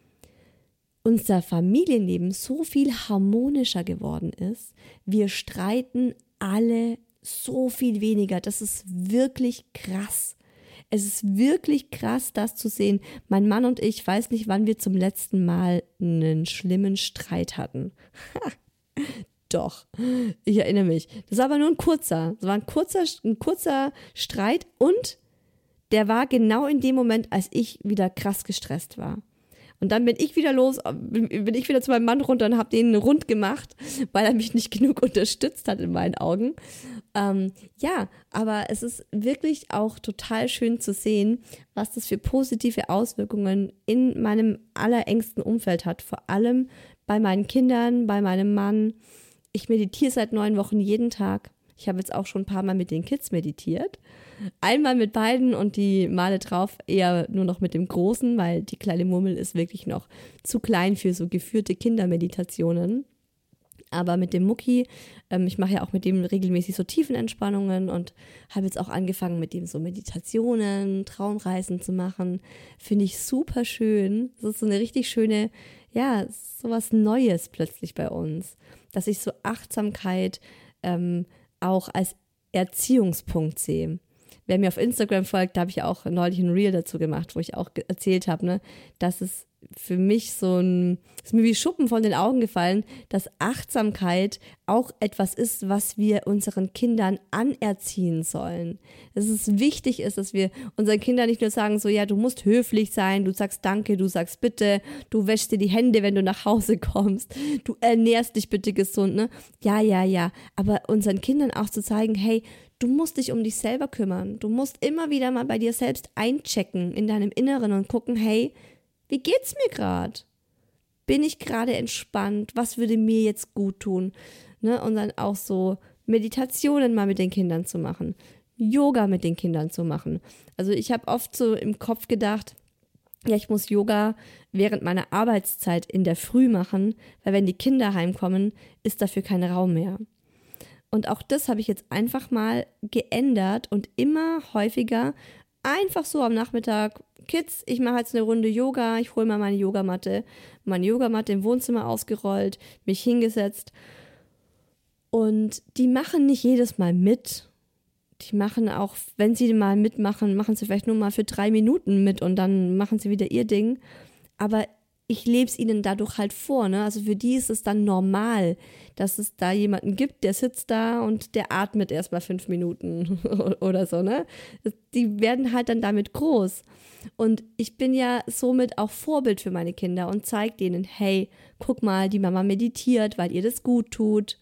unser Familienleben so viel harmonischer geworden ist. Wir streiten alle so viel weniger. Das ist wirklich krass. Es ist wirklich krass, das zu sehen. Mein Mann und ich, weiß nicht, wann wir zum letzten Mal einen schlimmen Streit hatten. Doch, ich erinnere mich. Das war aber nur ein kurzer. Das war ein kurzer Streit und der war genau in dem Moment, als ich wieder krass gestresst war. Und dann bin ich wieder zu meinem Mann runter und habe den rund gemacht, weil er mich nicht genug unterstützt hat in meinen Augen. Ja, aber es ist wirklich auch total schön zu sehen, was das für positive Auswirkungen in meinem allerengsten Umfeld hat. Vor allem bei meinen Kindern, bei meinem Mann. Ich meditiere seit 9 Wochen jeden Tag. Ich habe jetzt auch schon ein paar Mal mit den Kids meditiert. Einmal mit beiden und die Male drauf eher nur noch mit dem Großen, weil die kleine Murmel ist wirklich noch zu klein für so geführte Kindermeditationen. Aber mit dem Mucki, ich mache ja auch mit dem regelmäßig so Tiefenentspannungen und habe jetzt auch angefangen, mit dem so Meditationen, Traumreisen zu machen. Finde ich super schön. Das ist so eine richtig schöne, ja, sowas Neues plötzlich bei uns. Dass ich so Achtsamkeit auch als Erziehungspunkt sehe. Wer mir auf Instagram folgt, da habe ich ja auch neulich ein Reel dazu gemacht, wo ich auch erzählt habe, ne, dass es für mich ist mir wie Schuppen von den Augen gefallen, dass Achtsamkeit auch etwas ist, was wir unseren Kindern anerziehen sollen. Dass es wichtig ist, dass wir unseren Kindern nicht nur sagen, so, ja, du musst höflich sein, du sagst Danke, du sagst Bitte, du wäschst dir die Hände, wenn du nach Hause kommst, du ernährst dich bitte gesund, ne? Ja, aber unseren Kindern auch zu zeigen, hey, du musst dich um dich selber kümmern, du musst immer wieder mal bei dir selbst einchecken in deinem Inneren und gucken, hey, wie geht's mir gerade? Bin ich gerade entspannt? Was würde mir jetzt gut tun? Ne? Und dann auch so Meditationen mal mit den Kindern zu machen, Yoga mit den Kindern zu machen. Also ich habe oft so im Kopf gedacht, ja, ich muss Yoga während meiner Arbeitszeit in der Früh machen, weil wenn die Kinder heimkommen, ist dafür kein Raum mehr. Und auch das habe ich jetzt einfach mal geändert und immer häufiger einfach so am Nachmittag, Kids, ich mache jetzt eine Runde Yoga, ich hole mal meine Yogamatte im Wohnzimmer ausgerollt, mich hingesetzt. Und die machen nicht jedes Mal mit. Die machen auch, wenn sie mal mitmachen, machen sie vielleicht nur mal für 3 Minuten mit und dann machen sie wieder ihr Ding. Aber ich lebe es ihnen dadurch halt vor, ne? Also für die ist es dann normal, dass es da jemanden gibt, der sitzt da und der atmet erst mal 5 Minuten oder so, ne? Die werden halt dann damit groß. Und ich bin ja somit auch Vorbild für meine Kinder und zeige denen, hey, guck mal, die Mama meditiert, weil ihr das gut tut.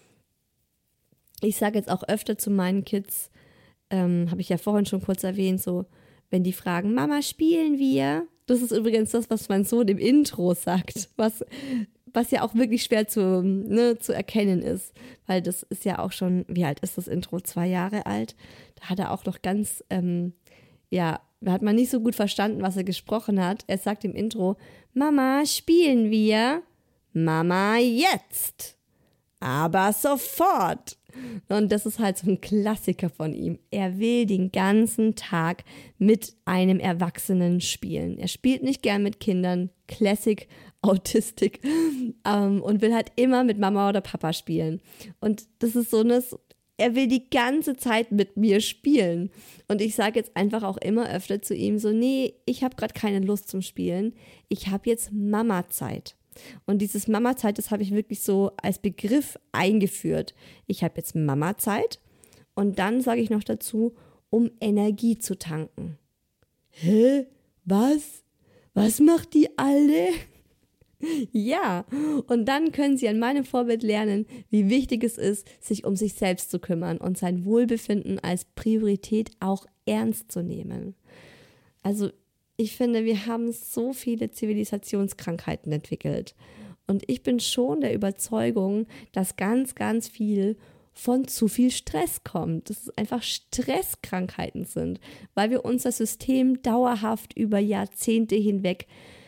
Ich sage jetzt auch öfter zu meinen Kids, habe ich ja vorhin schon kurz erwähnt, so, wenn die fragen, Mama, spielen wir? Das ist übrigens das, was mein Sohn im Intro sagt, was was ja auch wirklich schwer zu erkennen ist, weil das ist ja auch schon, wie alt ist das Intro? 2 Jahre alt. Da hat er auch noch ganz, hat man nicht so gut verstanden, was er gesprochen hat. Er sagt im Intro, Mama, spielen wir? Mama, jetzt! Aber sofort! Und das ist halt so ein Klassiker von ihm. Er will den ganzen Tag mit einem Erwachsenen spielen. Er spielt nicht gern mit Kindern, Classic Autistik, und will halt immer mit Mama oder Papa spielen. Und das ist so er will die ganze Zeit mit mir spielen. Und ich sage jetzt einfach auch immer öfter zu ihm so, nee, ich habe gerade keine Lust zum Spielen. Ich habe jetzt Mama-Zeit. Und dieses Mama-Zeit, das habe ich wirklich so als Begriff eingeführt. Ich habe jetzt Mama-Zeit und dann sage ich noch dazu, um Energie zu tanken. Hä? Was? Was macht die Alte? Ja, und dann können Sie an meinem Vorbild lernen, wie wichtig es ist, sich um sich selbst zu kümmern und sein Wohlbefinden als Priorität auch ernst zu nehmen. Also ich finde, wir haben so viele Zivilisationskrankheiten entwickelt. Und ich bin schon der Überzeugung, dass ganz, ganz viel von zu viel Stress kommt. Dass es einfach Stresskrankheiten sind, weil wir unser System dauerhaft über Jahrzehnte hinweg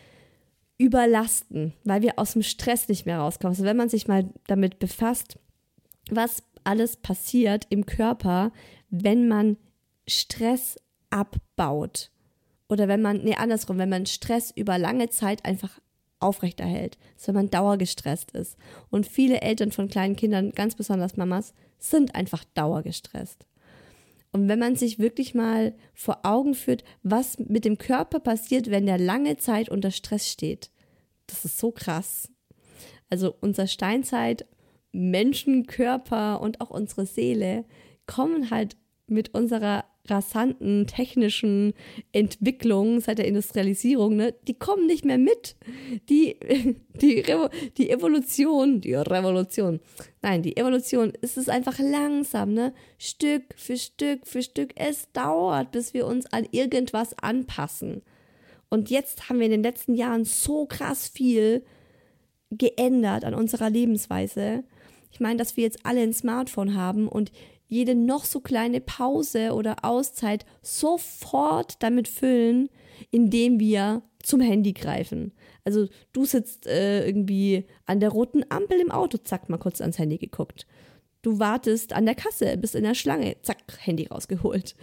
überlasten, weil wir aus dem Stress nicht mehr rauskommen. Also wenn man sich mal damit befasst, was alles passiert im Körper, wenn man Stress abbaut. Oder wenn man Stress über lange Zeit einfach aufrechterhält, also wenn man dauergestresst ist. Und viele Eltern von kleinen Kindern, ganz besonders Mamas, sind einfach dauergestresst. Und wenn man sich wirklich mal vor Augen führt, was mit dem Körper passiert, wenn der lange Zeit unter Stress steht, das ist so krass. Also unser Steinzeit, Menschenkörper und auch unsere Seele kommen halt mit unserer rasanten technischen Entwicklung seit der Industrialisierung, die kommen nicht mehr mit. Die Evolution, es ist einfach langsam, Stück für Stück für Stück. Es dauert, bis wir uns an irgendwas anpassen. Und jetzt haben wir in den letzten Jahren so krass viel geändert an unserer Lebensweise. Ich meine, dass wir jetzt alle ein Smartphone haben und jede noch so kleine Pause oder Auszeit sofort damit füllen, indem wir zum Handy greifen. Also du sitzt irgendwie an der roten Ampel im Auto, zack, mal kurz ans Handy geguckt. Du wartest an der Kasse, bist in der Schlange, zack, Handy rausgeholt.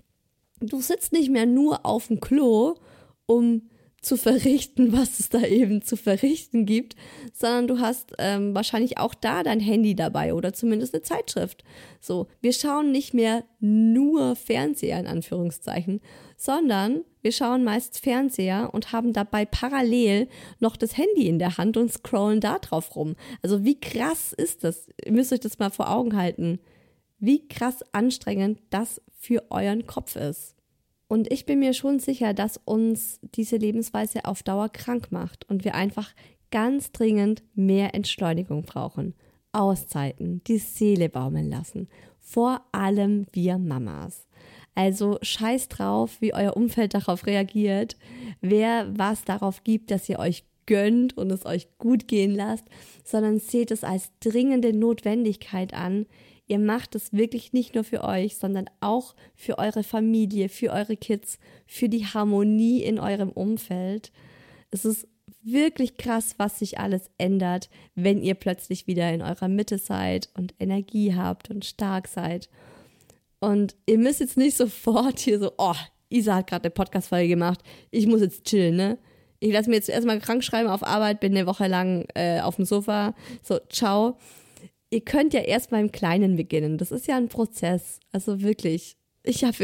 Du sitzt nicht mehr nur auf dem Klo, um zu verrichten, was es da eben zu verrichten gibt, sondern du hast wahrscheinlich auch da dein Handy dabei oder zumindest eine Zeitschrift. So, wir schauen nicht mehr nur Fernseher in Anführungszeichen, sondern wir schauen meist Fernseher und haben dabei parallel noch das Handy in der Hand und scrollen da drauf rum. Also wie krass ist das? Ihr müsst euch das mal vor Augen halten, wie krass anstrengend das für euren Kopf ist. Und ich bin mir schon sicher, dass uns diese Lebensweise auf Dauer krank macht und wir einfach ganz dringend mehr Entschleunigung brauchen. Auszeiten, die Seele baumeln lassen. Vor allem wir Mamas. Also scheiß drauf, wie euer Umfeld darauf reagiert, wer was darauf gibt, dass ihr euch gönnt und es euch gut gehen lasst, sondern seht es als dringende Notwendigkeit an. Ihr macht es wirklich nicht nur für euch, sondern auch für eure Familie, für eure Kids, für die Harmonie in eurem Umfeld. Es ist wirklich krass, was sich alles ändert, wenn ihr plötzlich wieder in eurer Mitte seid und Energie habt und stark seid. Und ihr müsst jetzt nicht sofort hier so, Isa hat gerade eine Podcast-Folge gemacht, ich muss jetzt chillen, Ich lasse mir jetzt erstmal krank schreiben auf Arbeit, bin eine Woche lang auf dem Sofa, so, ciao. Ihr könnt ja erst mal im Kleinen beginnen. Das ist ja ein Prozess. Also wirklich, ich habe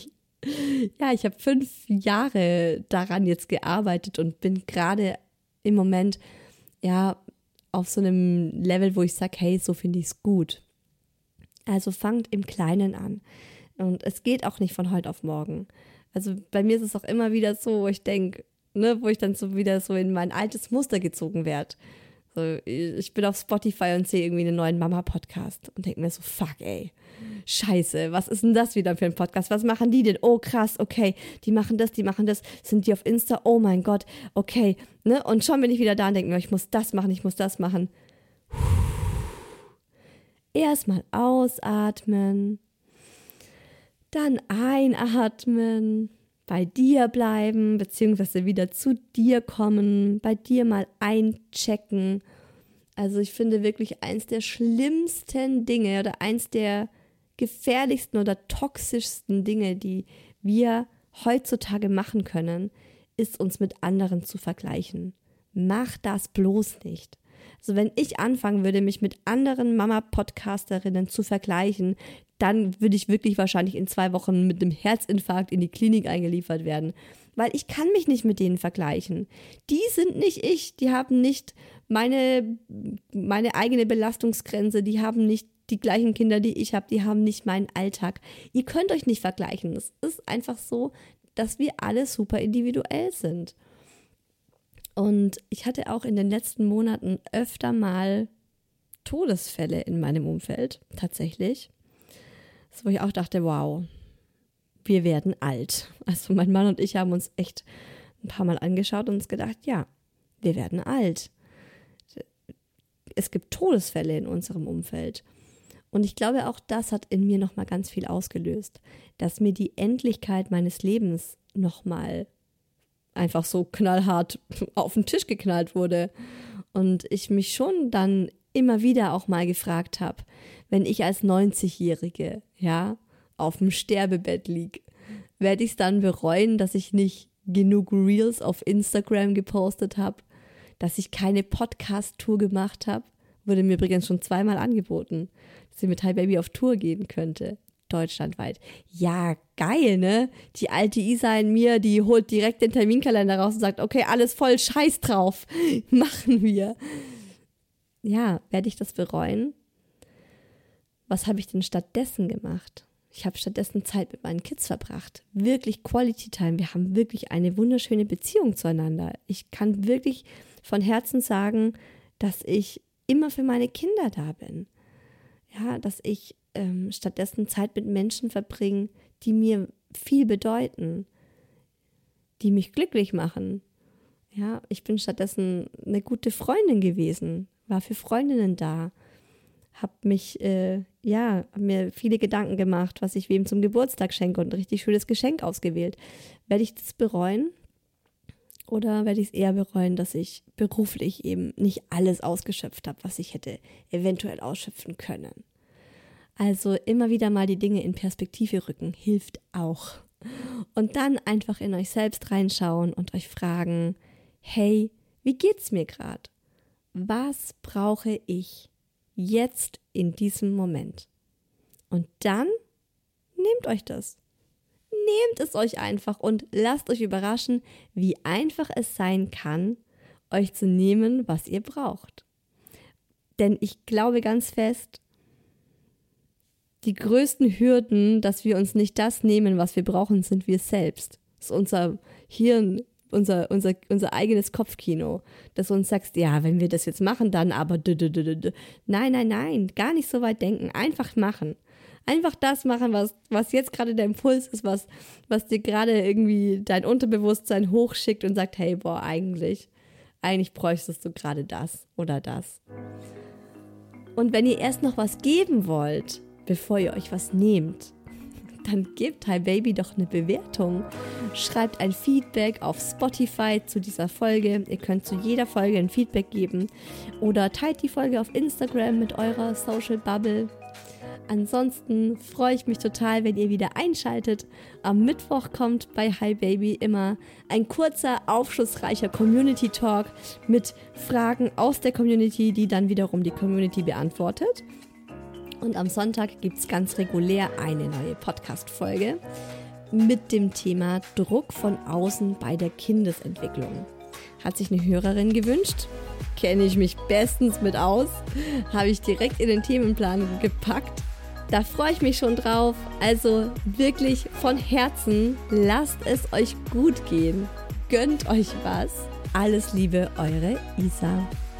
5 Jahre daran jetzt gearbeitet und bin gerade im Moment auf so einem Level, wo ich sage, hey, so finde ich es gut. Also fangt im Kleinen an. Und es geht auch nicht von heute auf morgen. Also bei mir ist es auch immer wieder so, wo ich denke, wo ich dann so wieder so in mein altes Muster gezogen werde. So, ich bin auf Spotify und sehe irgendwie einen neuen Mama-Podcast und denke mir so, fuck ey, scheiße, was ist denn das wieder für ein Podcast? Was machen die denn? Oh krass, okay, die machen das, sind die auf Insta? Oh mein Gott, okay. Ne? Und schon bin ich wieder da und denke mir, ich muss das machen. Erstmal ausatmen, dann einatmen, bei dir bleiben, beziehungsweise wieder zu dir kommen, bei dir mal einchecken. Also ich finde wirklich eins der schlimmsten Dinge oder eins der gefährlichsten oder toxischsten Dinge, die wir heutzutage machen können, ist uns mit anderen zu vergleichen. Mach das bloß nicht. Also wenn ich anfangen würde, mich mit anderen Mama-Podcasterinnen zu vergleichen, dann würde ich wirklich wahrscheinlich in 2 Wochen mit einem Herzinfarkt in die Klinik eingeliefert werden. Weil ich kann mich nicht mit denen vergleichen. Die sind nicht ich, die haben nicht meine eigene Belastungsgrenze, die haben nicht die gleichen Kinder, die ich habe, die haben nicht meinen Alltag. Ihr könnt euch nicht vergleichen. Es ist einfach so, dass wir alle super individuell sind. Und ich hatte auch in den letzten Monaten öfter mal Todesfälle in meinem Umfeld, tatsächlich. Wo ich auch dachte, wow, wir werden alt. Also mein Mann und ich haben uns echt ein paar Mal angeschaut und uns gedacht, ja, wir werden alt. Es gibt Todesfälle in unserem Umfeld. Und ich glaube, auch das hat in mir nochmal ganz viel ausgelöst, dass mir die Endlichkeit meines Lebens nochmal einfach so knallhart auf den Tisch geknallt wurde. Und ich mich schon dann immer wieder auch mal gefragt habe, wenn ich als 90-Jährige, ja, auf dem Sterbebett liege, werde ich es dann bereuen, dass ich nicht genug Reels auf Instagram gepostet habe, dass ich keine Podcast-Tour gemacht habe. Wurde mir übrigens schon 2-mal angeboten, dass ich mit Hi Baby auf Tour gehen könnte, deutschlandweit. Ja, geil, ne? Die alte Isa in mir, die holt direkt den Terminkalender raus und sagt, okay, alles voll, scheiß drauf, machen wir. Ja, werde ich das bereuen? Was habe ich denn stattdessen gemacht? Ich habe stattdessen Zeit mit meinen Kids verbracht. Wirklich Quality Time. Wir haben wirklich eine wunderschöne Beziehung zueinander. Ich kann wirklich von Herzen sagen, dass ich immer für meine Kinder da bin. Ja, dass ich stattdessen Zeit mit Menschen verbringe, die mir viel bedeuten, die mich glücklich machen. Ja, ich bin stattdessen eine gute Freundin gewesen, war für Freundinnen da, habe mir viele Gedanken gemacht, was ich wem zum Geburtstag schenke und ein richtig schönes Geschenk ausgewählt. Werde ich das bereuen? Oder werde ich es eher bereuen, dass ich beruflich eben nicht alles ausgeschöpft habe, was ich hätte eventuell ausschöpfen können? Also immer wieder mal die Dinge in Perspektive rücken, hilft auch. Und dann einfach in euch selbst reinschauen und euch fragen, hey, wie geht's mir gerade? Was brauche ich jetzt in diesem Moment? Und dann nehmt euch das. Nehmt es euch einfach und lasst euch überraschen, wie einfach es sein kann, euch zu nehmen, was ihr braucht. Denn ich glaube ganz fest, die größten Hürden, dass wir uns nicht das nehmen, was wir brauchen, sind wir selbst. Das ist unser Hirn, unser eigenes Kopfkino, das uns sagt, ja, wenn wir das jetzt machen, dann aber Nein, gar nicht so weit denken, einfach machen. Einfach das machen, was jetzt gerade der Impuls ist, was dir gerade irgendwie dein Unterbewusstsein hochschickt und sagt, hey, boah, eigentlich bräuchtest du gerade das oder das. Und wenn ihr erst noch was geben wollt, bevor ihr euch was nehmt, dann gebt Hi Baby doch eine Bewertung. Schreibt ein Feedback auf Spotify zu dieser Folge. Ihr könnt zu jeder Folge ein Feedback geben oder teilt die Folge auf Instagram mit eurer Social Bubble. Ansonsten freue ich mich total, wenn ihr wieder einschaltet. Am Mittwoch kommt bei Hi Baby immer ein kurzer, aufschlussreicher Community Talk mit Fragen aus der Community, die dann wiederum die Community beantwortet. Und am Sonntag gibt es ganz regulär eine neue Podcast-Folge mit dem Thema Druck von außen bei der Kindesentwicklung. Hat sich eine Hörerin gewünscht, kenne ich mich bestens mit aus, habe ich direkt in den Themenplan gepackt. Da freue ich mich schon drauf. Also wirklich von Herzen, lasst es euch gut gehen. Gönnt euch was. Alles Liebe, eure Isa.